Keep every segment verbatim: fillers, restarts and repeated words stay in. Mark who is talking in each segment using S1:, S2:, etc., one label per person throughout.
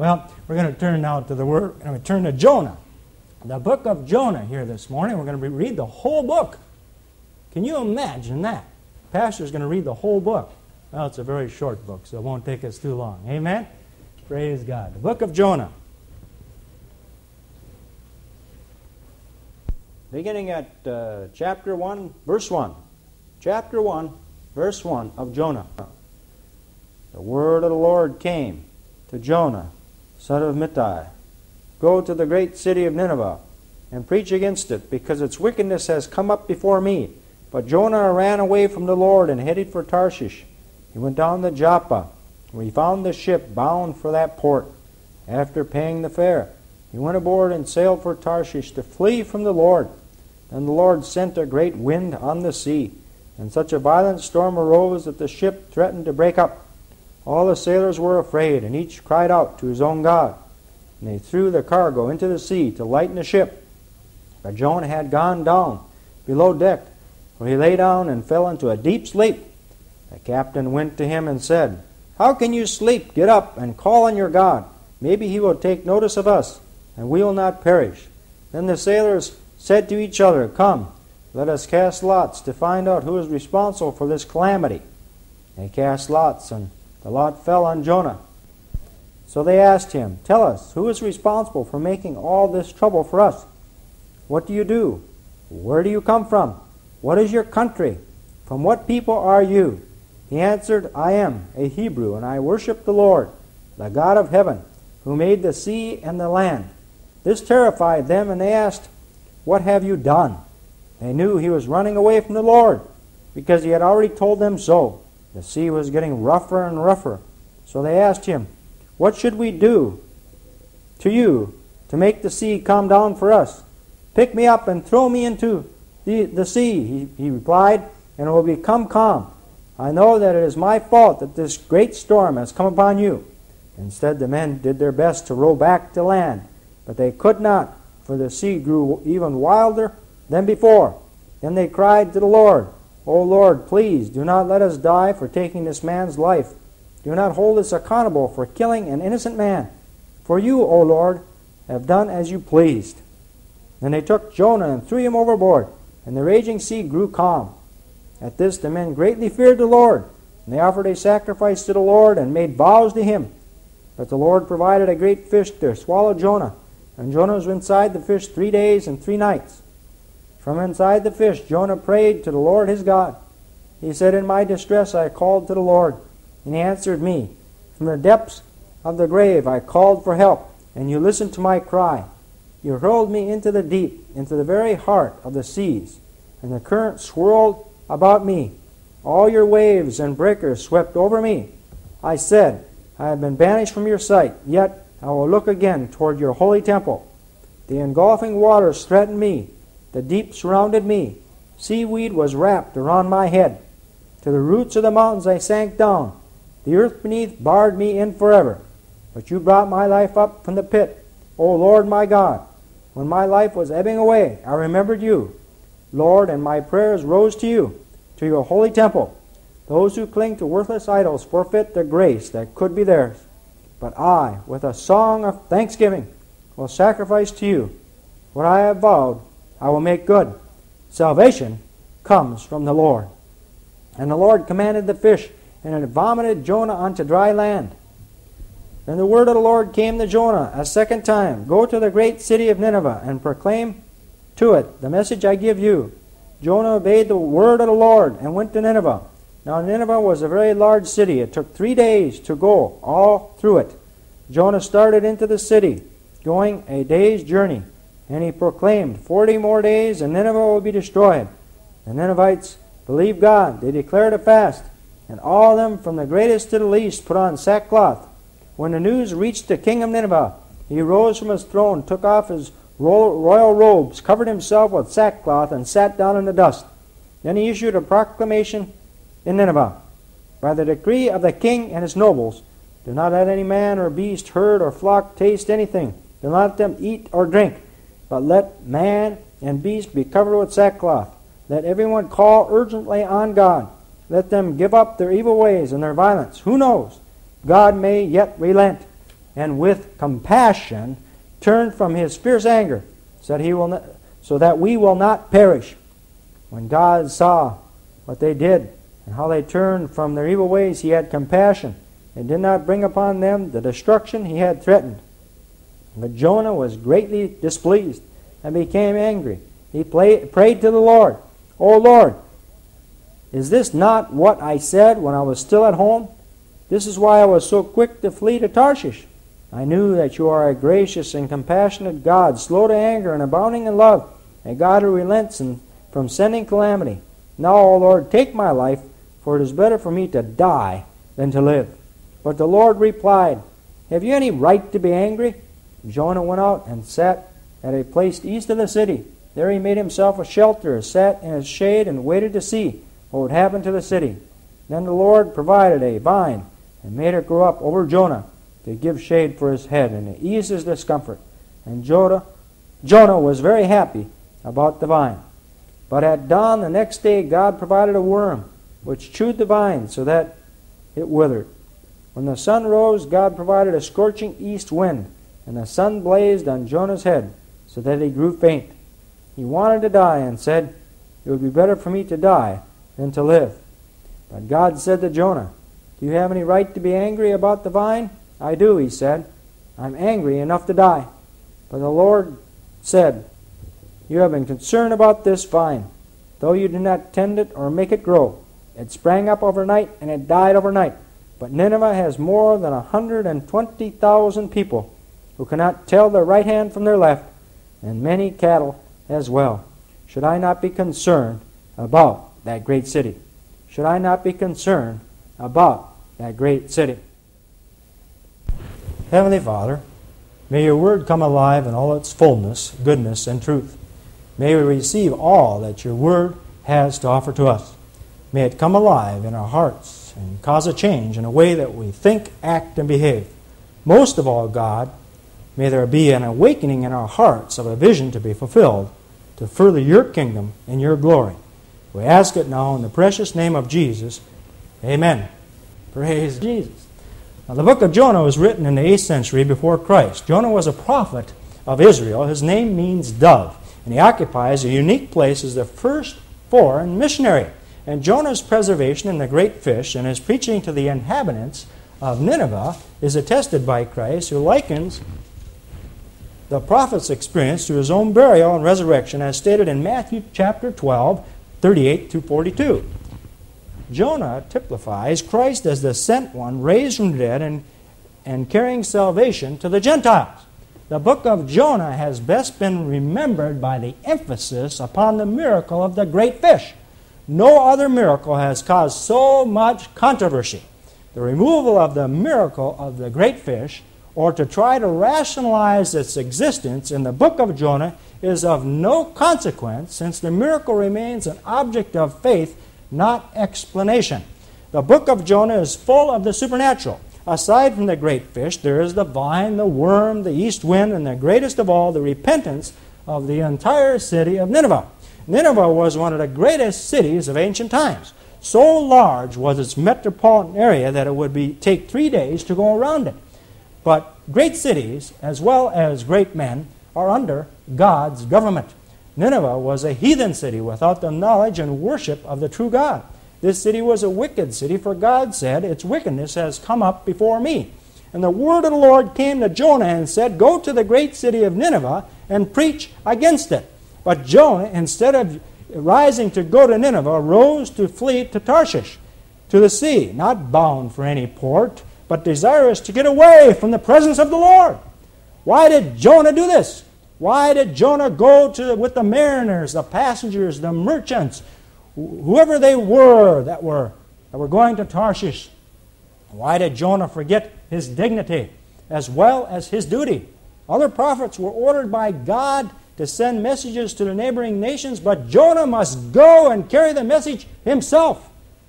S1: Well, we're going to turn now to the word, we're going to turn to Jonah. The book of Jonah here this morning. We're going to read the whole book. Can you imagine that? Pastor's going to read the whole book. Well, it's a very short book, so it won't take us too long. Amen? Praise God. The book of Jonah. Beginning at uh, chapter one, verse one. Chapter one, verse one of Jonah. The word of the Lord came to Jonah, son of Amittai. Go to the great city of Nineveh and preach against it, because its wickedness has come up before me. But Jonah ran away from the Lord and headed for Tarshish. He went down to Joppa, where he found the ship bound for that port. After paying the fare, he went aboard and sailed for Tarshish to flee from the Lord. Then the Lord sent a great wind on the sea, and such a violent storm arose that the ship threatened to break up. All the sailors were afraid, and each cried out to his own God. And they threw the cargo into the sea to lighten the ship. But Jonah had gone down below deck, where he lay down and fell into a deep sleep. The captain went to him and said, How can you sleep? Get up and call on your God. Maybe he will take notice of us, and we will not perish. Then the sailors said to each other, Come, let us cast lots to find out who is responsible for this calamity. They cast lots, and the lot fell on Jonah. So they asked him, Tell us, who is responsible for making all this trouble for us? What do you do? Where do you come from? What is your country? From what people are you? He answered, I am a Hebrew, and I worship the Lord, the God of heaven, who made the sea and the land. This terrified them, and they asked, What have you done? They knew he was running away from the Lord, because he had already told them so. The sea was getting rougher and rougher. So they asked him, What should we do to you to make the sea calm down for us? Pick me up and throw me into the, the sea, he, he replied, and it will become calm. I know that it is my fault that this great storm has come upon you. Instead, the men did their best to row back to land, but they could not, for the sea grew even wilder than before. Then they cried to the Lord, O Lord, please do not let us die for taking this man's life. Do not hold us accountable for killing an innocent man. For you, O Lord, have done as you pleased. Then they took Jonah and threw him overboard, and the raging sea grew calm. At this the men greatly feared the Lord, and they offered a sacrifice to the Lord and made vows to him. But the Lord provided a great fish to swallow Jonah, and Jonah was inside the fish three days and three nights. From inside the fish Jonah prayed to the Lord his God. He said, In my distress I called to the Lord, and he answered me. From the depths of the grave I called for help, and you listened to my cry. You hurled me into the deep, into the very heart of the seas, and the current swirled about me. All your waves and breakers swept over me. I said, I have been banished from your sight, yet I will look again toward your holy temple. The engulfing waters threatened me. The deep surrounded me. Seaweed was wrapped around my head. To the roots of the mountains I sank down. The earth beneath barred me in forever. But you brought my life up from the pit, O Lord my God. When my life was ebbing away, I remembered you, Lord, and my prayers rose to you, to your holy temple. Those who cling to worthless idols forfeit the grace that could be theirs. But I, with a song of thanksgiving, will sacrifice to you. What I have vowed, I will make good. Salvation comes from the Lord. And the Lord commanded the fish, and it vomited Jonah onto dry land. Then the word of the Lord came to Jonah a second time. Go to the great city of Nineveh and proclaim to it the message I give you. Jonah obeyed the word of the Lord and went to Nineveh. Now Nineveh was a very large city. It took three days to go all through it. Jonah started into the city, going a day's journey, and he proclaimed, Forty more days and Nineveh will be destroyed. The Ninevites believed God. They declared a fast, and all of them from the greatest to the least put on sackcloth. When the news reached the king of Nineveh, he rose from his throne, took off his royal robes, covered himself with sackcloth, and sat down in the dust. Then he issued a proclamation in Nineveh. By the decree of the king and his nobles, do not let any man or beast, herd or flock taste anything. Do not let them eat or drink, but let man and beast be covered with sackcloth. Let everyone call urgently on God. Let them give up their evil ways and their violence. Who knows? God may yet relent and with compassion turned from his fierce anger, so that, he will not, so that we will not perish. When God saw what they did and how they turned from their evil ways, he had compassion and did not bring upon them the destruction he had threatened. But Jonah was greatly displeased and became angry. He play, prayed to the Lord, O Lord, is this not what I said when I was still at home? This is why I was so quick to flee to Tarshish. I knew that you are a gracious and compassionate God, slow to anger and abounding in love, a God who relents in, from sending calamity. Now, O Lord, take my life, for it is better for me to die than to live. But the Lord replied, Have you any right to be angry? Jonah went out and sat at a place east of the city. There he made himself a shelter, sat in its shade, and waited to see what would happen to the city. Then the Lord provided a vine and made it grow up over Jonah to give shade for his head and to ease his discomfort. And Jonah, Jonah was very happy about the vine. But at dawn the next day God provided a worm which chewed the vine so that it withered. When the sun rose, God provided a scorching east wind, and the sun blazed on Jonah's head so that he grew faint. He wanted to die and said, It would be better for me to die than to live. But God said to Jonah, Do you have any right to be angry about the vine? I do, he said. I'm angry enough to die. But the Lord said, You have been concerned about this vine, though you did not tend it or make it grow. It sprang up overnight, and it died overnight. But Nineveh has more than a hundred and twenty thousand people who cannot tell their right hand from their left, and many cattle as well. Should I not be concerned about that great city? Should I not be concerned about that great city? Heavenly Father, may your word come alive in all its fullness, goodness, and truth. May we receive all that your word has to offer to us. May it come alive in our hearts and cause a change in a way that we think, act, and behave. Most of all, God, may there be an awakening in our hearts of a vision to be fulfilled to further your kingdom and your glory. We ask it now in the precious name of Jesus. Amen. Praise Jesus. Now, the book of Jonah was written in the eighth century before Christ. Jonah was a prophet of Israel. His name means dove, and he occupies a unique place as the first foreign missionary. And Jonah's preservation in the great fish and his preaching to the inhabitants of Nineveh is attested by Christ, who likens the prophet's experience to his own burial and resurrection as stated in Matthew chapter twelve, thirty-eight to forty-two. Jonah typifies Christ as the sent one, raised from the dead and, and carrying salvation to the Gentiles. The book of Jonah has best been remembered by the emphasis upon the miracle of the great fish. No other miracle has caused so much controversy. The removal of the miracle of the great fish, or to try to rationalize its existence in the book of Jonah, is of no consequence, since the miracle remains an object of faith, not explanation. The book of Jonah is full of the supernatural. Aside from the great fish, there is the vine, the worm, the east wind, and the greatest of all, the repentance of the entire city of Nineveh. Nineveh was one of the greatest cities of ancient times. So large was its metropolitan area that it would be, take three days to go around it. But great cities, as well as great men, are under God's government. Nineveh was a heathen city without the knowledge and worship of the true God. This city was a wicked city, for God said, Its wickedness has come up before me. And the word of the Lord came to Jonah and said, Go to the great city of Nineveh and preach against it. But Jonah, instead of rising to go to Nineveh, rose to flee to Tarshish, to the sea, not bound for any port, but desirous to get away from the presence of the Lord. Why did Jonah do this? Why did Jonah go to with the mariners, the passengers, the merchants, whoever they were that were that were going to Tarshish? Why did Jonah forget his dignity as well as his duty? Other prophets were ordered by God to send messages to the neighboring nations, but Jonah must go and carry the message himself.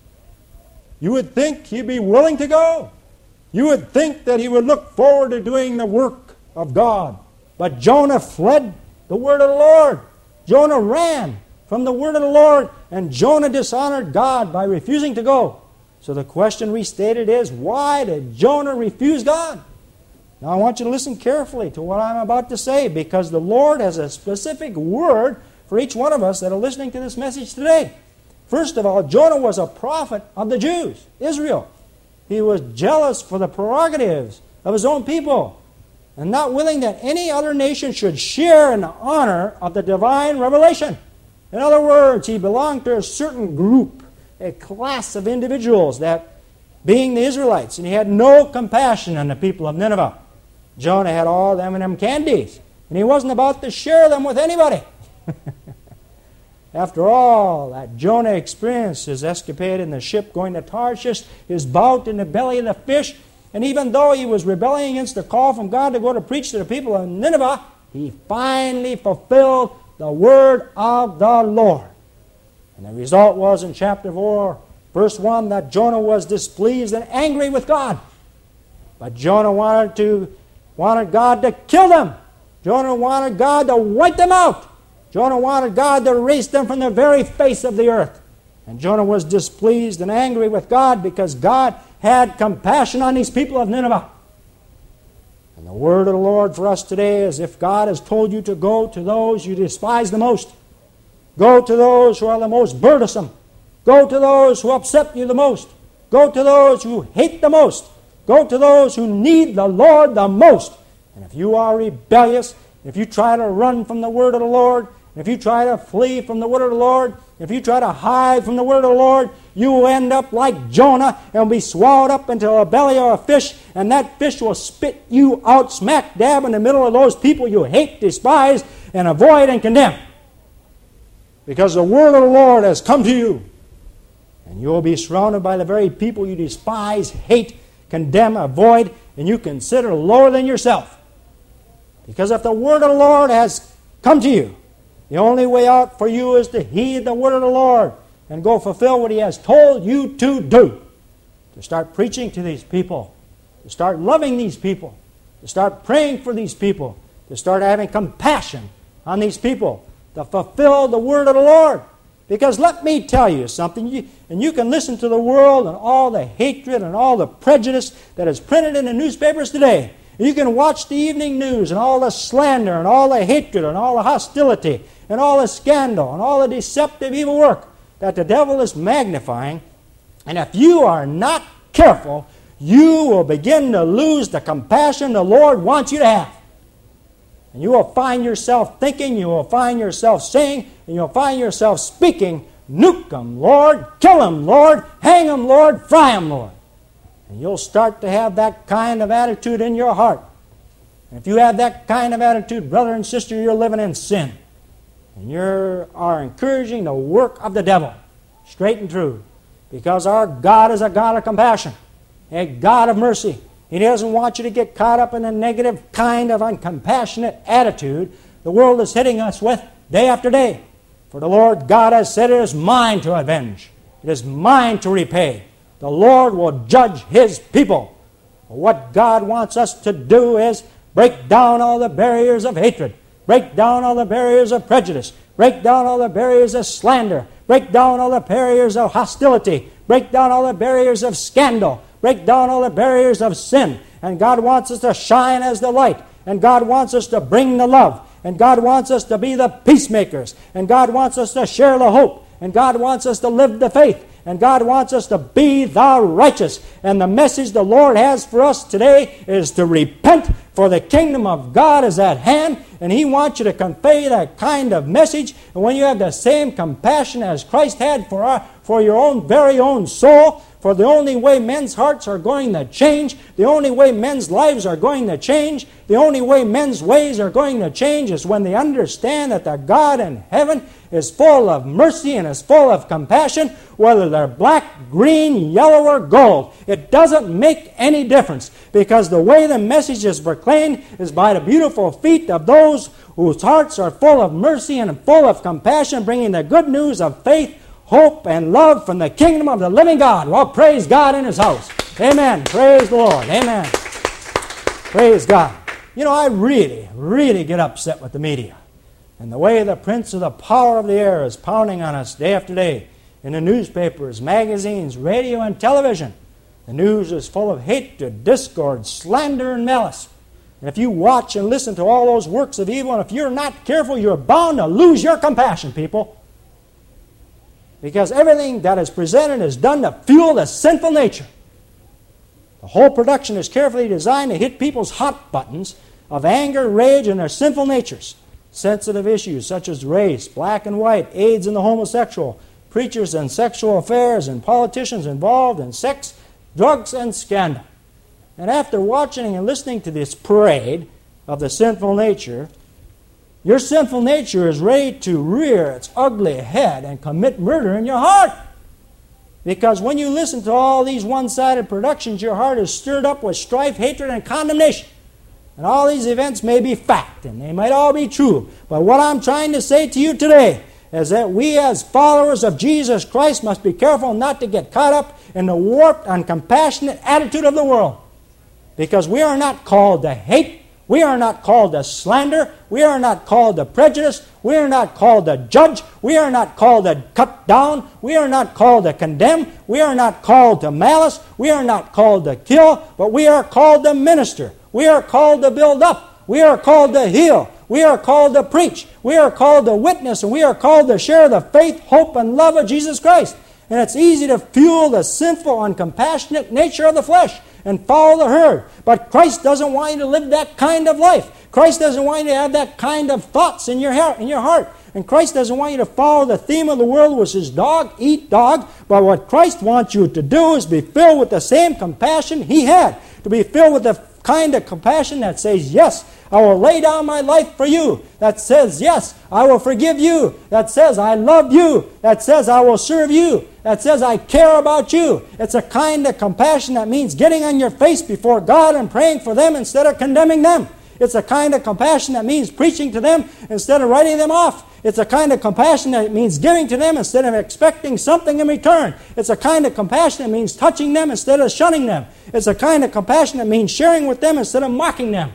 S1: You would think he'd be willing to go. You would think that he would look forward to doing the work of God. But Jonah fled the word of the Lord. Jonah ran from the word of the Lord, and Jonah dishonored God by refusing to go. So the question restated is, why did Jonah refuse God? Now I want you to listen carefully to what I'm about to say, because the Lord has a specific word for each one of us that are listening to this message today. First of all, Jonah was a prophet of the Jews, Israel. He was jealous for the prerogatives of his own people and not willing that any other nation should share in the honor of the divine revelation. In other words, he belonged to a certain group, a class of individuals, that being the Israelites, and he had no compassion on the people of Nineveh. Jonah had all them and them candies, and he wasn't about to share them with anybody. After all that Jonah experienced, his escapade in the ship going to Tarshish, his bout in the belly of the fish, and even though he was rebelling against the call from God to go to preach to the people of Nineveh, he finally fulfilled the word of the Lord. And the result was in chapter four, verse one, that Jonah was displeased and angry with God. But Jonah wanted to wanted God to kill them. Jonah wanted God to wipe them out. Jonah wanted God to erase them from the very face of the earth. And Jonah was displeased and angry with God because God had compassion on these people of Nineveh. And the word of the Lord for us today is, if God has told you to go to those you despise the most, go to those who are the most burdensome, go to those who upset you the most, go to those who hate the most, go to those who need the Lord the most. And if you are rebellious, if you try to run from the word of the Lord, if you try to flee from the word of the Lord, if you try to hide from the word of the Lord, you will end up like Jonah and be swallowed up into a belly of a fish, and that fish will spit you out smack dab in the middle of those people you hate, despise, and avoid and condemn. Because the word of the Lord has come to you, and you will be surrounded by the very people you despise, hate, condemn, avoid, and you consider lower than yourself. Because if the word of the Lord has come to you, the only way out for you is to heed the word of the Lord and go fulfill what He has told you to do. To start preaching to these people, to start loving these people, to start praying for these people, to start having compassion on these people, to fulfill the word of the Lord. Because let me tell you something, you, and you can listen to the world and all the hatred and all the prejudice that is printed in the newspapers today. You can watch the evening news and all the slander and all the hatred and all the hostility and all the scandal and all the deceptive evil work that the devil is magnifying. And if you are not careful, you will begin to lose the compassion the Lord wants you to have. And you will find yourself thinking, you will find yourself saying, and you'll find yourself speaking, "Nuke them, Lord, kill them, Lord, hang them, Lord, fry them, Lord." And you'll start to have that kind of attitude in your heart. And if you have that kind of attitude, brother and sister, you're living in sin. And you are encouraging the work of the devil, straight and true. Because our God is a God of compassion, a God of mercy. He doesn't want you to get caught up in a negative kind of uncompassionate attitude the world is hitting us with day after day. For the Lord God has said, "It is mine to avenge. It is mine to repay. The Lord will judge His people." What God wants us to do is break down all the barriers of hatred, break down all the barriers of prejudice, break down all the barriers of slander, break down all the barriers of hostility, break down all the barriers of scandal, break down all the barriers of sin. And God wants us to shine as the light, and God wants us to bring the love, and God wants us to be the peacemakers, and God wants us to share the hope, and God wants us to live the faith, and God wants us to be the righteous. And the message the Lord has for us today is to repent, for the kingdom of God is at hand. And He wants you to convey that kind of message. And when you have the same compassion as Christ had for our, for your own very own soul, for the only way men's hearts are going to change, the only way men's lives are going to change, the only way men's ways are going to change is when they understand that the God in heaven is full of mercy and is full of compassion, whether they're black, green, yellow, or gold. It doesn't make any difference, because the way the message is proclaimed is by the beautiful feet of those whose hearts are full of mercy and full of compassion, bringing the good news of faith, hope, and love from the kingdom of the living God. Well, praise God in His house. Amen. Praise the Lord. Amen. Praise God. You know, I really, really get upset with the media and the way the prince of the power of the air is pounding on us day after day in the newspapers, magazines, radio, and television. The news is full of hatred, discord, slander, and malice. And if you watch and listen to all those works of evil, and if you're not careful, you're bound to lose your compassion, people. Because everything that is presented is done to fuel the sinful nature. The whole production is carefully designed to hit people's hot buttons of anger, rage, and their sinful natures. Sensitive issues such as race, black and white, AIDS and the homosexual, preachers and sexual affairs, and politicians involved in sex, drugs, and scandal. And after watching and listening to this parade of the sinful nature, your sinful nature is ready to rear its ugly head and commit murder in your heart. Because when you listen to all these one-sided productions, your heart is stirred up with strife, hatred, and condemnation. And all these events may be fact, and they might all be true. But what I'm trying to say to you today is that we as followers of Jesus Christ must be careful not to get caught up in the warped, uncompassionate attitude of the world. Because we are not called to hate. We are not called to slander. We are not called to prejudice. We are not called to judge. We are not called to cut down. We are not called to condemn. We are not called to malice. We are not called to kill. But we are called to minister. We are called to build up. We are called to heal. We are called to preach. We are called to witness. And we are called to share the faith, hope, and love of Jesus Christ. And it's easy to fuel the sinful, uncompassionate nature of the flesh and follow the herd. But Christ doesn't want you to live that kind of life. Christ doesn't want you to have that kind of thoughts in your heart. In your heart. And Christ doesn't want you to follow the theme of the world, which is dog eat dog. But what Christ wants you to do is be filled with the same compassion He had. To be filled with the kind of compassion that says, yes, I will lay down my life for you. That says, yes, I will forgive you. That says, I love you. That says, I will serve you. That says, I care about you. It's a kind of compassion that means getting on your face before God and praying for them instead of condemning them. It's a kind of compassion that means preaching to them instead of writing them off. It's a kind of compassion that means giving to them instead of expecting something in return. It's a kind of compassion that means touching them instead of shunning them. It's a kind of compassion that means sharing with them instead of mocking them.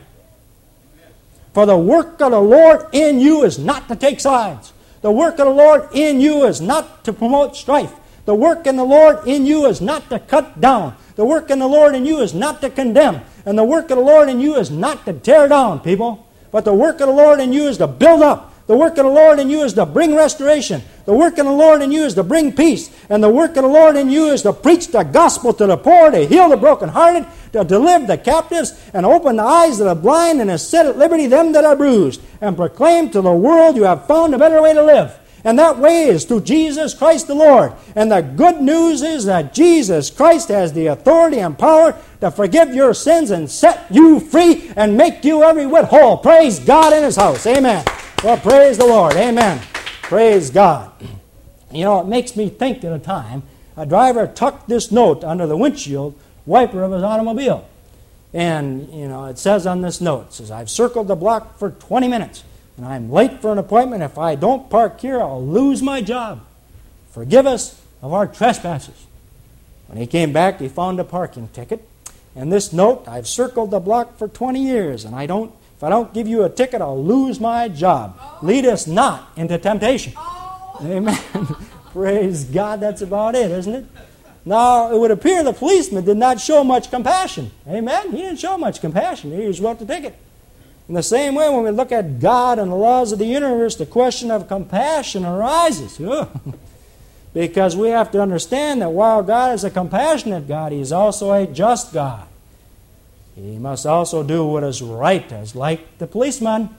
S1: For the work of the Lord in you is not to take sides. The work of the Lord in you is not to promote strife. The work in the Lord in you is not to cut down. The work in the Lord in you is not to condemn. And the work of the Lord in you is not to tear down, people. But the work of the Lord in you is to build up. The work of the Lord in you is to bring restoration. The work of the Lord in you is to bring peace. And the work of the Lord in you is to preach the gospel to the poor, to heal the brokenhearted, to deliver the captives, and open the eyes of the blind, and to set at liberty them that are bruised, and proclaim to the world you have found a better way to live. And that way is through Jesus Christ the Lord. And the good news is that Jesus Christ has the authority and power to forgive your sins and set you free and make you every whit whole. Praise God in His house. Amen. Well, praise the Lord. Amen. Praise God. You know, it makes me think at a time, a driver tucked this note under the windshield wiper of his automobile. And, you know, it says on this note, it says, I've circled the block for twenty minutes. And I'm late for an appointment. If I don't park here, I'll lose my job. Forgive us of our trespasses. When he came back, he found a parking ticket. And this note, I've circled the block for twenty years, and I don't, if I don't give you a ticket, I'll lose my job. Lead us not into temptation. Amen. Praise God, that's about it, isn't it? Now, it would appear the policeman did not show much compassion. Amen? He didn't show much compassion. He just wrote the ticket. In the same way, when we look at God and the laws of the universe, the question of compassion arises. Because we have to understand that while God is a compassionate God, He is also a just God. He must also do what is right, as like the policeman.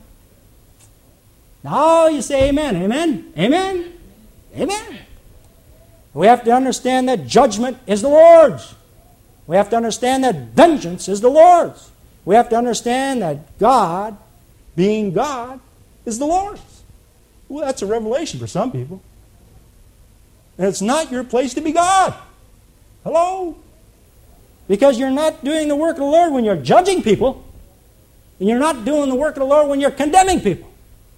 S1: Now you say amen, amen, amen, amen. We have to understand that judgment is the Lord's. We have to understand that vengeance is the Lord's. We have to understand that God, being God, is the Lord's. Well, that's a revelation for some people. And it's not your place to be God. Hello? Because you're not doing the work of the Lord when you're judging people. And you're not doing the work of the Lord when you're condemning people.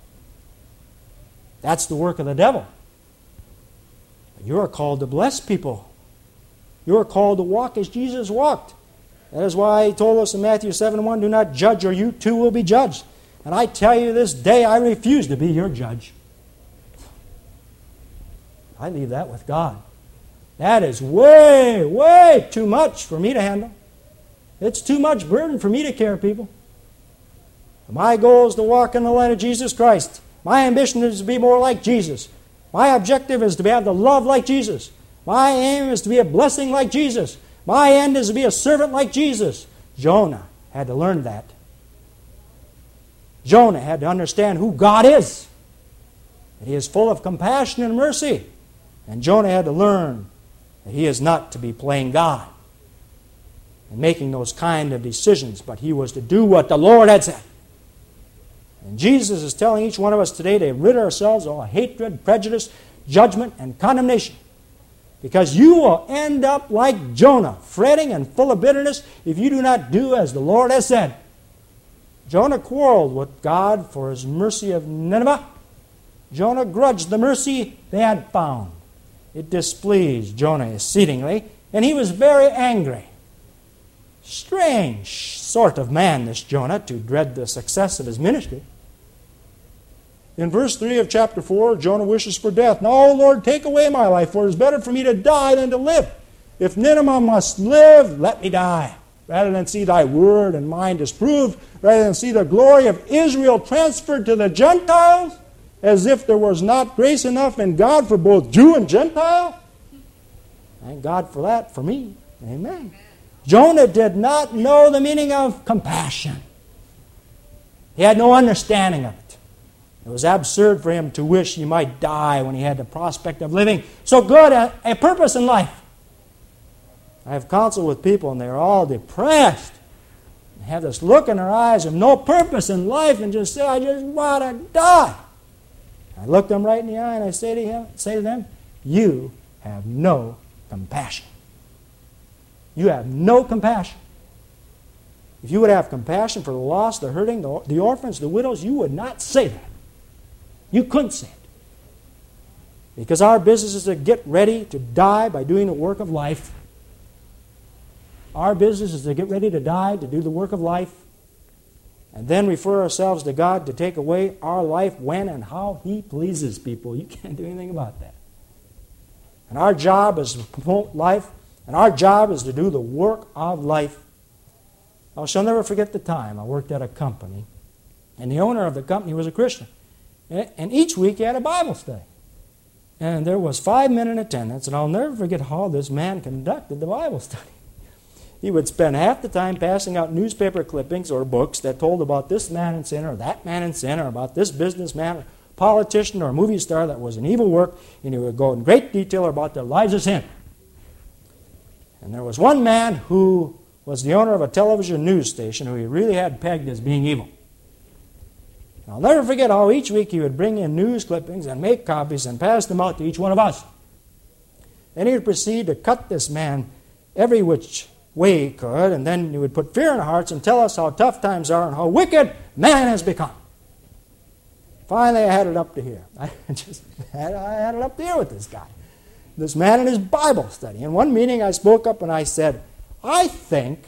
S1: That's the work of the devil. But you are called to bless people. You are called to walk as Jesus walked. That is why He told us in Matthew seven one, do not judge or you too will be judged. And I tell you this day, I refuse to be your judge. I leave that with God. That is way, way too much for me to handle. It's too much burden for me to care, people. My goal is to walk in the light of Jesus Christ. My ambition is to be more like Jesus. My objective is to have the love like Jesus. My aim is to be a blessing like Jesus. My end is to be a servant like Jesus. Jonah had to learn that. Jonah had to understand who God is. That He is full of compassion and mercy. And Jonah had to learn that he is not to be playing God and making those kind of decisions, but he was to do what the Lord had said. And Jesus is telling each one of us today to rid ourselves of all hatred, prejudice, judgment, and condemnation. Because you will end up like Jonah, fretting and full of bitterness if you do not do as the Lord has said. Jonah quarreled with God for His mercy of Nineveh. Jonah grudged the mercy they had found. It displeased Jonah exceedingly, and he was very angry. Strange sort of man, this Jonah, to dread the success of his ministry. In verse three of chapter four, Jonah wishes for death. "Now, Lord, take away my life, for it is better for me to die than to live. If Nineveh must live, let me die, rather than see thy word and mine disproved, rather than see the glory of Israel transferred to the Gentiles, as if there was not grace enough in God for both Jew and Gentile." Thank God for that, for me. Amen. Jonah did not know the meaning of compassion. He had no understanding of it. It was absurd for him to wish he might die when he had the prospect of living so good a, a purpose in life. I have counseled with people, and they're all depressed. They have this look in their eyes of no purpose in life and just say, "I just want to die." I look them right in the eye and I say to him, say to them, "You have no compassion. You have no compassion. If you would have compassion for the lost, the hurting, the, the orphans, the widows, you would not say that. You couldn't say it. Because our business is to get ready to die by doing the work of life. Our business is to get ready to die, to do the work of life, and then refer ourselves to God to take away our life when and how He pleases people. You can't do anything about that. And our job is to promote life, and our job is to do the work of life. I shall never forget the time I worked at a company, and the owner of the company was a Christian. And each week he had a Bible study. And there was five men in attendance, and I'll never forget how this man conducted the Bible study. He would spend half the time passing out newspaper clippings or books that told about this man in sin or that man in sin or about this businessman or politician or movie star that was an evil work, and he would go in great detail about their lives of sin. And there was one man who was the owner of a television news station who he really had pegged as being evil. And I'll never forget how each week he would bring in news clippings and make copies and pass them out to each one of us. Then he would proceed to cut this man every which way he could, and then he would put fear in our hearts and tell us how tough times are and how wicked man has become. Finally, I had it up to here. I just had, I had it up to here with this guy. This man in his Bible study. In one meeting, I spoke up and I said, I think,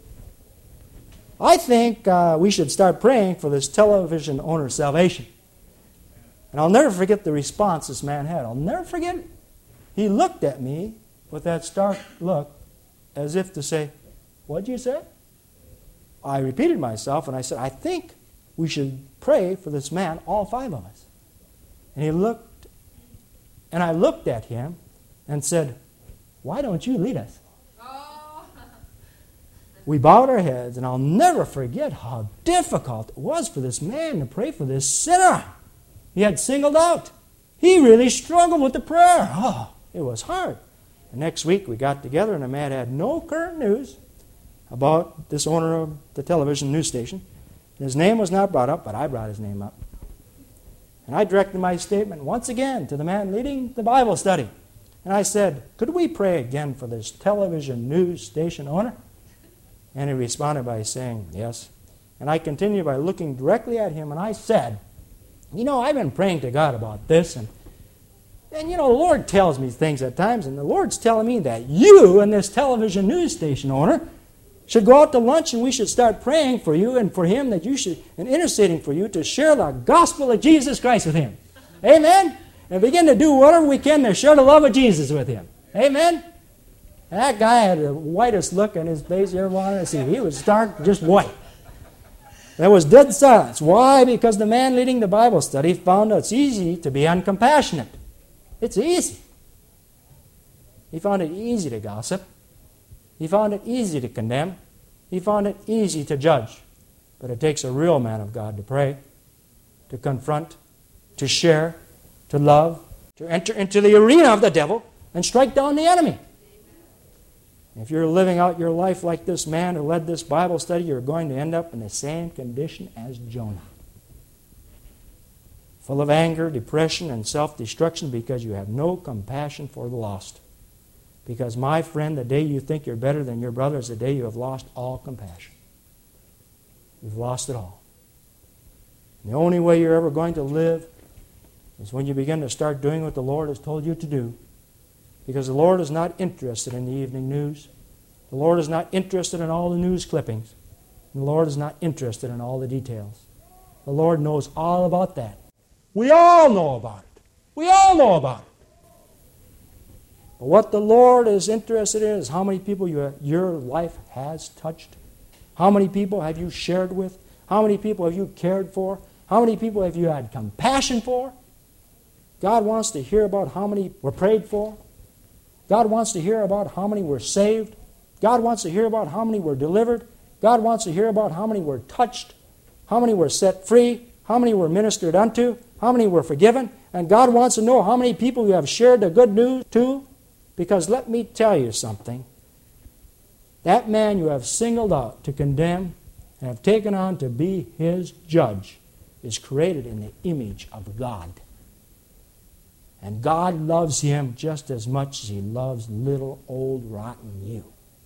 S1: I think uh, we should start praying for this television owner's salvation. And I'll never forget the response this man had. I'll never forget it. He looked at me with that stark look as if to say, "What'd you say?" I repeated myself and I said, "I think we should pray for this man, all five of us." And he looked, and I looked at him and said, "Why don't you lead us?" Oh. We bowed our heads, and I'll never forget how difficult it was for this man to pray for this sinner he had singled out. He really struggled with the prayer. Oh, it was hard. The next week we got together, and the man had no current news about this owner of the television news station. His name was not brought up, but I brought his name up. And I directed my statement once again to the man leading the Bible study. And I said, "Could we pray again for this television news station owner?" And he responded by saying, "Yes." And I continued by looking directly at him, and I said, "You know, I've been praying to God about this, and And, you know, the Lord tells me things at times, and the Lord's telling me that you and this television news station owner should go out to lunch, and we should start praying for you and for him, that you should, and interceding for you to share the gospel of Jesus Christ with him. Amen? And begin to do whatever we can to share the love of Jesus with him. Amen? And that guy had the whitest look on his face you ever wanted to see. He was stark, just white. There was dead silence. Why? Because the man leading the Bible study found it's easy to be uncompassionate. It's easy. He found it easy to gossip. He found it easy to condemn. He found it easy to judge. But it takes a real man of God to pray, to confront, to share, to love, to enter into the arena of the devil and strike down the enemy. If you're living out your life like this man who led this Bible study, you're going to end up in the same condition as Jonah. Full of anger, depression, and self-destruction because you have no compassion for the lost. Because, my friend, the day you think you're better than your brother is the day you have lost all compassion. You've lost it all. And the only way you're ever going to live is when you begin to start doing what the Lord has told you to do. Because the Lord is not interested in the evening news. The Lord is not interested in all the news clippings. And the Lord is not interested in all the details. The Lord knows all about that. We all know about it. We all know about it. But what the Lord is interested in is how many people you, your life has touched. How many people have you shared with? How many people have you cared for? How many people have you had compassion for? God wants to hear about how many were prayed for. God wants to hear about how many were saved. God wants to hear about how many were delivered. God wants to hear about how many were touched, how many were set free, how many were ministered unto, how many were forgiven. And God wants to know how many people you have shared the good news to. Because let me tell you something. That man you have singled out to condemn and have taken on to be his judge is created in the image of God. And God loves him just as much as he loves little old rotten you.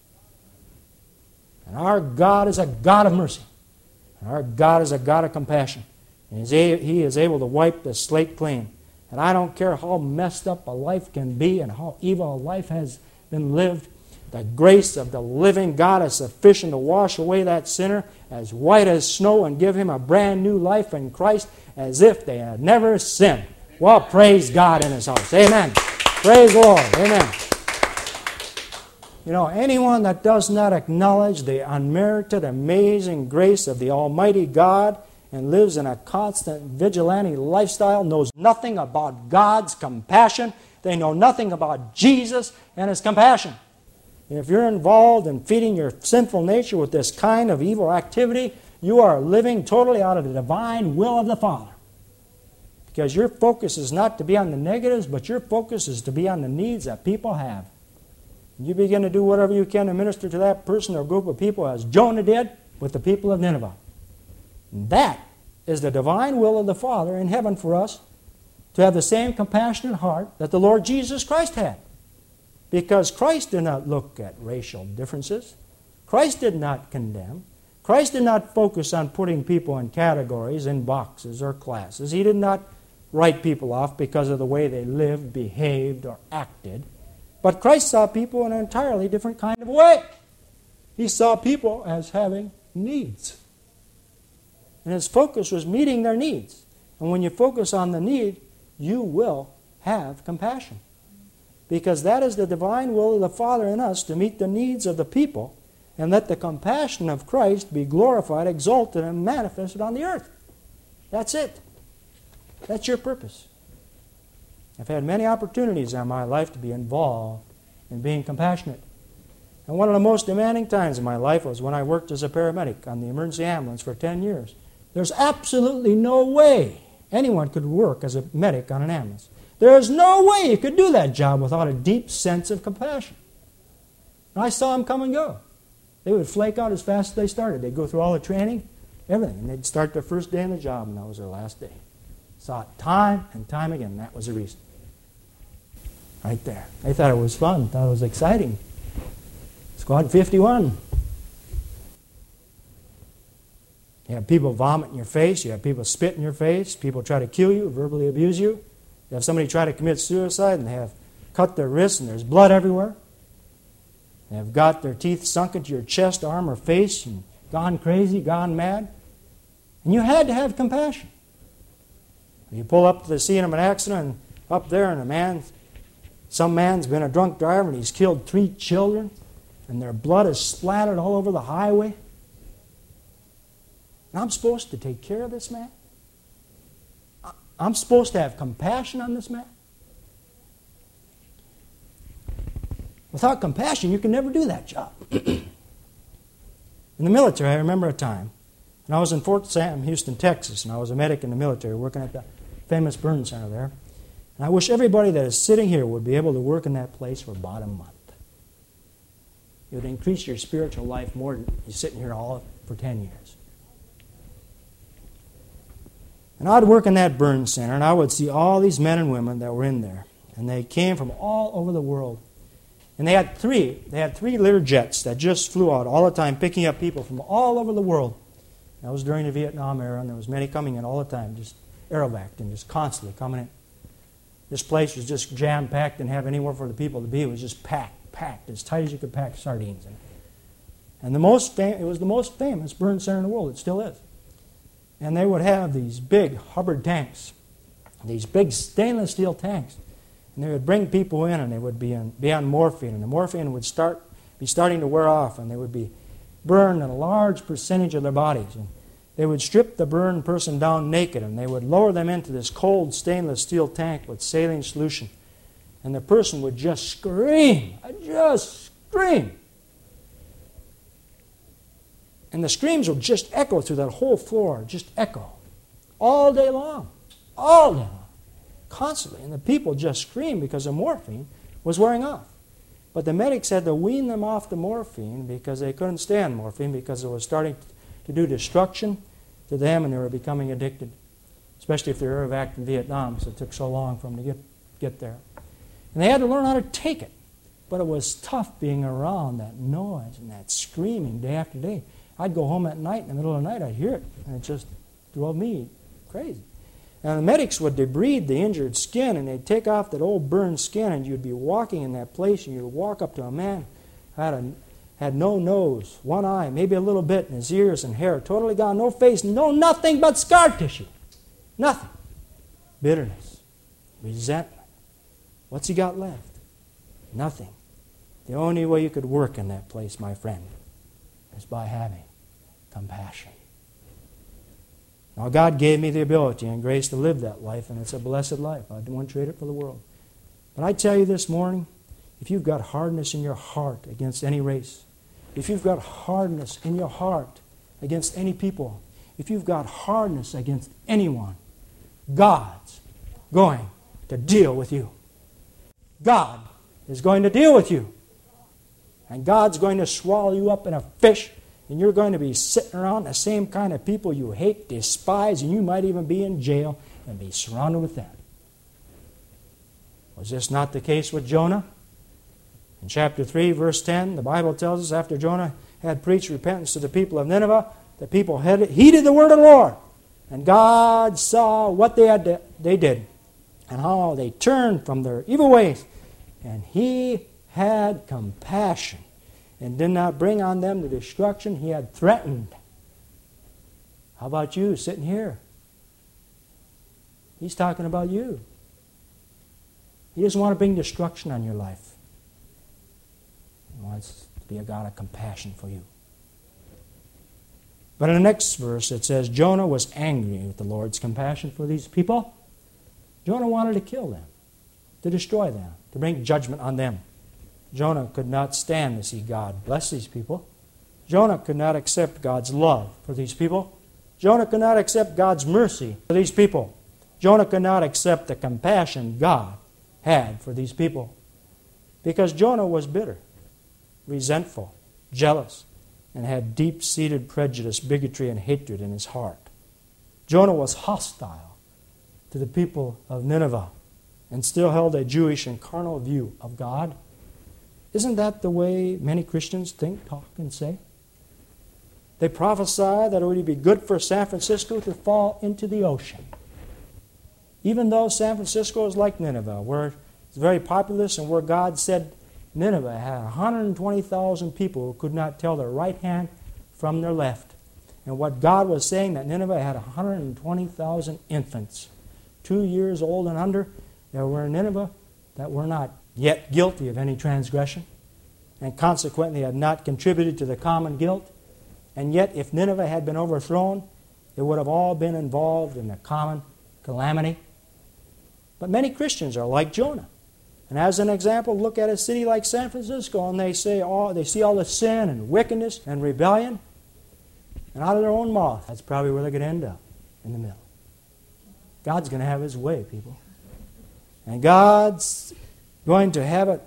S1: And our God is a God of mercy. And our God is a God of compassion. And he is able to wipe the slate clean. And I don't care how messed up a life can be and how evil a life has been lived. The grace of the living God is sufficient to wash away that sinner as white as snow and give him a brand new life in Christ as if they had never sinned. Well, praise God in his house. Amen. Praise the Lord. Amen. You know, anyone that does not acknowledge the unmerited, amazing grace of the Almighty God and lives in a constant vigilante lifestyle knows nothing about God's compassion. They know nothing about Jesus and his compassion. And if you're involved in feeding your sinful nature with this kind of evil activity, you are living totally out of the divine will of the Father. Because your focus is not to be on the negatives, but your focus is to be on the needs that people have. You begin to do whatever you can to minister to that person or group of people as Jonah did with the people of Nineveh. And that is the divine will of the Father in heaven for us, to have the same compassionate heart that the Lord Jesus Christ had. Because Christ did not look at racial differences. Christ did not condemn. Christ did not focus on putting people in categories, in boxes or classes. He did not write people off because of the way they lived, behaved, or acted. But Christ saw people in an entirely different kind of way. He saw people as having needs. And his focus was meeting their needs. And when you focus on the need, you will have compassion. Because that is the divine will of the Father in us, to meet the needs of the people and let the compassion of Christ be glorified, exalted, and manifested on the earth. That's it. That's your purpose. I've had many opportunities in my life to be involved in being compassionate. And one of the most demanding times in my life was when I worked as a paramedic on the emergency ambulance for ten years. There's absolutely no way anyone could work as a medic on an ambulance. There is no way you could do that job without a deep sense of compassion. And I saw them come and go. They would flake out as fast as they started. They'd go through all the training, everything, and they'd start their first day on the job, and that was their last day. Saw it time and time again. That was the reason. Right there. They thought it was fun. Thought it was exciting. Squad fifty-one. You have people vomit in your face. You have people spit in your face. People try to kill you, verbally abuse you. You have somebody try to commit suicide and they have cut their wrists and there's blood everywhere. They have got their teeth sunk into your chest, arm, or face and gone crazy, gone mad. And you had to have compassion. You pull up to the scene of an accident and up there and a man, some man's been a drunk driver and he's killed three children and their blood is splattered all over the highway. And I'm supposed to take care of this man? I'm supposed to have compassion on this man? Without compassion, you can never do that job. In the military, I remember a time, and I was in Fort Sam, Houston, Texas, and I was a medic in the military working at the famous burn center there. And I wish everybody that is sitting here would be able to work in that place for about a month. It would increase your spiritual life more than you sitting here all for ten years. And I'd work in that burn center, and I would see all these men and women that were in there. And they came from all over the world. And they had three, they had three Lear jets that just flew out all the time, picking up people from all over the world. That was during the Vietnam era, and there was many coming in all the time, just aerovaced and just constantly coming in. This place was just jam-packed, didn't have anywhere for the people to be. It was just packed, packed, as tight as you could pack sardines in it. And the most fam- it was the most famous burn center in the world. It still is. And they would have these big Hubbard tanks, these big stainless steel tanks. And they would bring people in, and they would be on, be on morphine, and the morphine would start be starting to wear off, and they would be burned in a large percentage of their bodies. And they would strip the burned person down naked, and they would lower them into this cold stainless steel tank with saline solution. And the person would just scream, just scream. And the screams would just echo through that whole floor, just echo, all day long, all day long. Constantly, and the people just screamed because the morphine was wearing off. But the medics had to wean them off the morphine because they couldn't stand morphine because it was starting to do destruction to them, and they were becoming addicted, especially if they were evac in Vietnam, so it took so long for them to get, get there. And they had to learn how to take it. But it was tough being around that noise and that screaming day after day. I'd go home at night, in the middle of the night, I'd hear it, and it just drove me crazy. Now, the medics would debride the injured skin, and they'd take off that old burned skin, and you'd be walking in that place, and you'd walk up to a man who had, a, had no nose, one eye, maybe a little bit in his ears and hair, totally gone, no face, no nothing but scar tissue. Nothing. Bitterness, resentment. What's he got left? Nothing. The only way you could work in that place, my friend, is by having compassion. Now, God gave me the ability and grace to live that life, and it's a blessed life. I don't want to trade it for the world. But I tell you this morning, if you've got hardness in your heart against any race, if you've got hardness in your heart against any people, if you've got hardness against anyone, God's going to deal with you. God is going to deal with you. And God's going to swallow you up in a fish, and you're going to be sitting around the same kind of people you hate, despise, and you might even be in jail and be surrounded with them. Was this not the case with Jonah? In chapter three, verse ten, the Bible tells us after Jonah had preached repentance to the people of Nineveh, the people had heeded the word of the Lord. And God saw what they, had, they did and how they turned from their evil ways. And He had compassion and did not bring on them the destruction He had threatened. How about you sitting here? He's talking about you. He doesn't want to bring destruction on your life. He wants to be a God of compassion for you. But in the next verse it says, Jonah was angry with the Lord's compassion for these people. Jonah wanted to kill them, to destroy them, to bring judgment on them. Jonah could not stand to see God bless these people. Jonah could not accept God's love for these people. Jonah could not accept God's mercy for these people. Jonah could not accept the compassion God had for these people. Because Jonah was bitter, resentful, jealous, and had deep-seated prejudice, bigotry, and hatred in his heart. Jonah was hostile to the people of Nineveh and still held a Jewish and carnal view of God. Isn't that the way many Christians think, talk, and say? They prophesy that it would be good for San Francisco to fall into the ocean. Even though San Francisco is like Nineveh, where it's very populous and where God said Nineveh had one hundred twenty thousand people who could not tell their right hand from their left. And what God was saying, that Nineveh had one hundred twenty thousand infants, two years old and under, that were in Nineveh that were not yet guilty of any transgression, and consequently had not contributed to the common guilt. And yet, if Nineveh had been overthrown They would have all been involved in a common calamity. But many Christians are like Jonah. And as an example, look at a city like San Francisco, and they say all they see all the sin and wickedness and rebellion, and out of their own mouth, that's probably where they're going to end up, in the middle. God's going to have His way, people. And God's going to have it.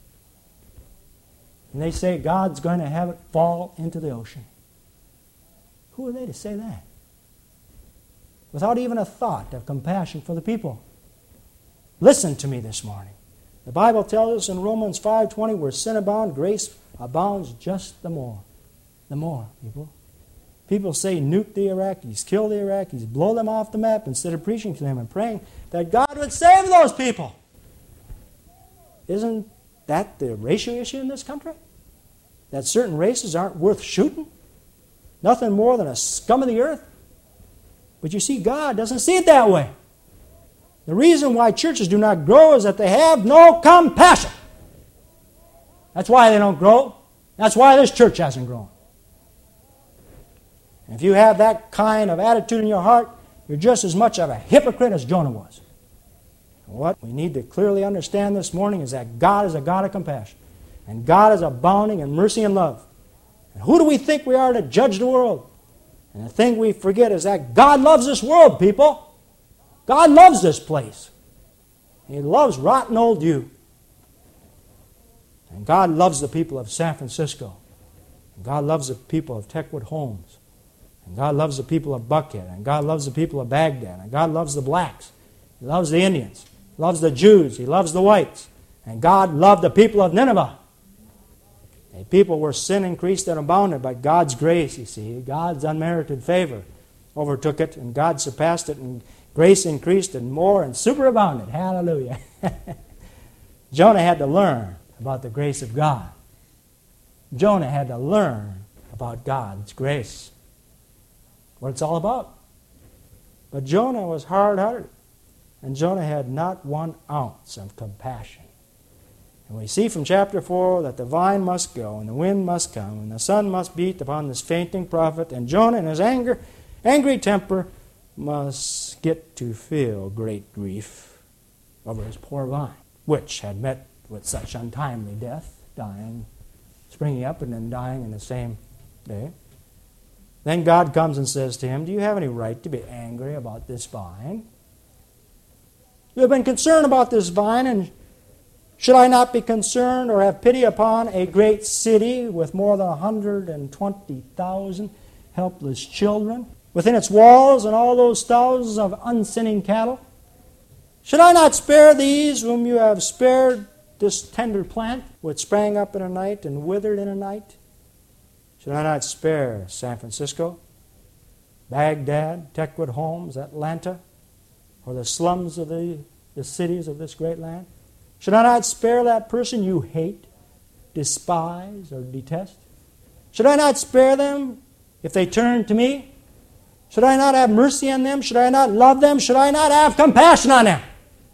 S1: And they say God's going to have it fall into the ocean. Who are they to say that? Without even a thought of compassion for the people. Listen to me this morning. The Bible tells us in Romans five twenty, where sin abounds, grace abounds just the more. The more, people. People say nuke the Iraqis, kill the Iraqis, blow them off the map instead of preaching to them and praying that God would save those people. Isn't that the racial issue in this country? That certain races aren't worth shooting? Nothing more than a scum of the earth? But you see, God doesn't see it that way. The reason why churches do not grow is that they have no compassion. That's why they don't grow. That's why this church hasn't grown. And if you have that kind of attitude in your heart, you're just as much of a hypocrite as Jonah was. What we need to clearly understand this morning is that God is a God of compassion. And God is abounding in mercy and love. And who do we think we are to judge the world? And the thing we forget is that God loves this world, people. God loves this place. He loves rotten old you. And God loves the people of San Francisco. And God loves the people of Techwood Homes. And God loves the people of Buckhead. And God loves the people of Baghdad. And God loves the blacks. He loves the Indians. He loves the Jews. He loves the whites. And God loved the people of Nineveh. A people where sin increased and abounded, but God's grace, you see, God's unmerited favor overtook it, and God surpassed it, and grace increased and more and superabounded. Hallelujah. Jonah had to learn about the grace of God. Jonah had to learn about God's grace. What it's all about. But Jonah was hard-hearted. And Jonah had not one ounce of compassion. And we see from chapter four that the vine must go, and the wind must come, and the sun must beat upon this fainting prophet, and Jonah in his anger, angry temper must get to feel great grief over his poor vine, which had met with such untimely death, dying, springing up and then dying in the same day. Then God comes and says to him, do you have any right to be angry about this vine? You have been concerned about this vine, and should I not be concerned or have pity upon a great city with more than one hundred twenty thousand helpless children within its walls and all those thousands of unsinning cattle? Should I not spare these whom you have spared this tender plant which sprang up in a night and withered in a night? Should I not spare San Francisco, Baghdad, Techwood Homes, Atlanta, or the slums of the, the cities of this great land? Should I not spare that person you hate, despise, or detest? Should I not spare them if they turn to me? Should I not have mercy on them? Should I not love them? Should I not have compassion on them?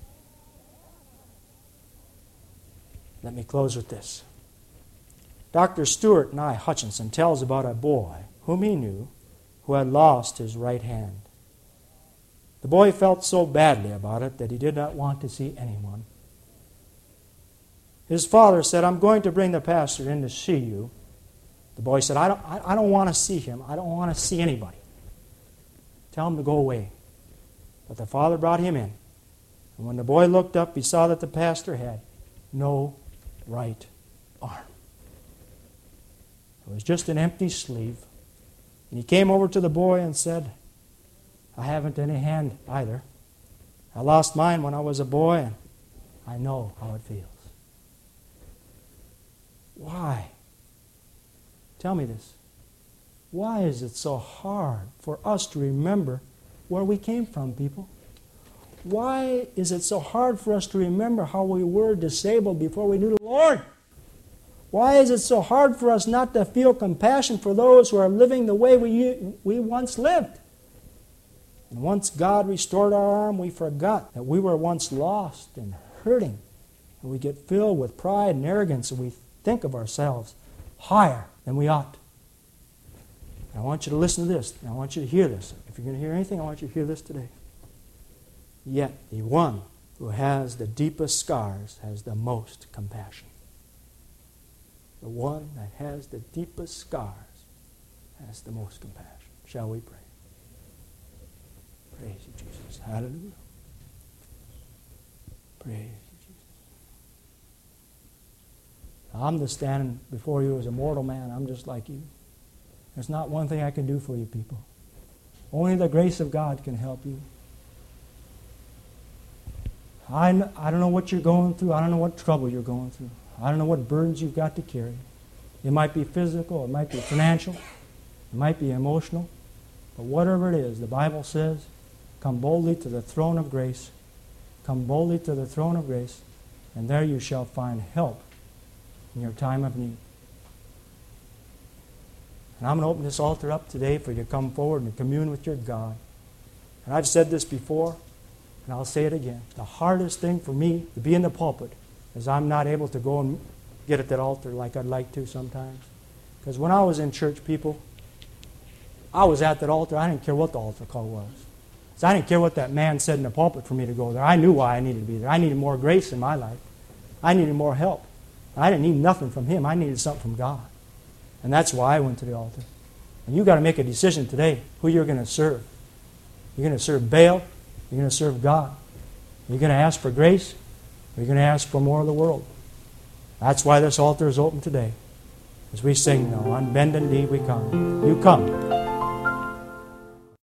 S1: Let me close with this. Doctor Stuart Nye Hutchinson tells about a boy whom he knew who had lost his right hand. The boy felt so badly about it that he did not want to see anyone. His father said, I'm going to bring the pastor in to see you. The boy said, I don't, I, I don't want to see him. I don't want to see anybody. Tell him to go away. But the father brought him in. And when the boy looked up, he saw that the pastor had no right arm. It was just an empty sleeve. And he came over to the boy and said, I haven't any hand either. I lost mine when I was a boy, and I know how it feels. Why? Tell me this. Why is it so hard for us to remember where we came from, people? Why is it so hard for us to remember how we were disabled before we knew the Lord? Why is it so hard for us not to feel compassion for those who are living the way we, we once lived? And once God restored our arm, we forgot that we were once lost and hurting. And we get filled with pride and arrogance, and we think of ourselves higher than we ought. And I want you to listen to this. And I want you to hear this. If you're going to hear anything, I want you to hear this today. Yet the one who has the deepest scars has the most compassion. The one that has the deepest scars has the most compassion. Shall we pray? Praise you, Jesus. Hallelujah. Praise you, Jesus. I'm just standing before you as a mortal man. I'm just like you. There's not one thing I can do for you people. Only the grace of God can help you. I, I don't know what you're going through. I don't know what trouble you're going through. I don't know what burdens you've got to carry. It might be physical. It might be financial. It might be emotional. But whatever it is, the Bible says, come boldly to the throne of grace. Come boldly to the throne of grace, and there you shall find help in your time of need. And I'm going to open this altar up today for you to come forward and commune with your God. And I've said this before, and I'll say it again. The hardest thing for me to be in the pulpit is I'm not able to go and get at that altar like I'd like to sometimes. Because when I was in church, people, I was at that altar. I didn't care what the altar call was. So I didn't care what that man said in the pulpit for me to go there. I knew why I needed to be there. I needed more grace in my life. I needed more help. I didn't need nothing from him. I needed something from God. And that's why I went to the altar. And you've got to make a decision today who you're going to serve. You're going to serve Baal. You're going to serve God. You're going to ask for grace. Or you're going to ask for more of the world. That's why this altar is open today. As we sing now, on bended knee we come. You come.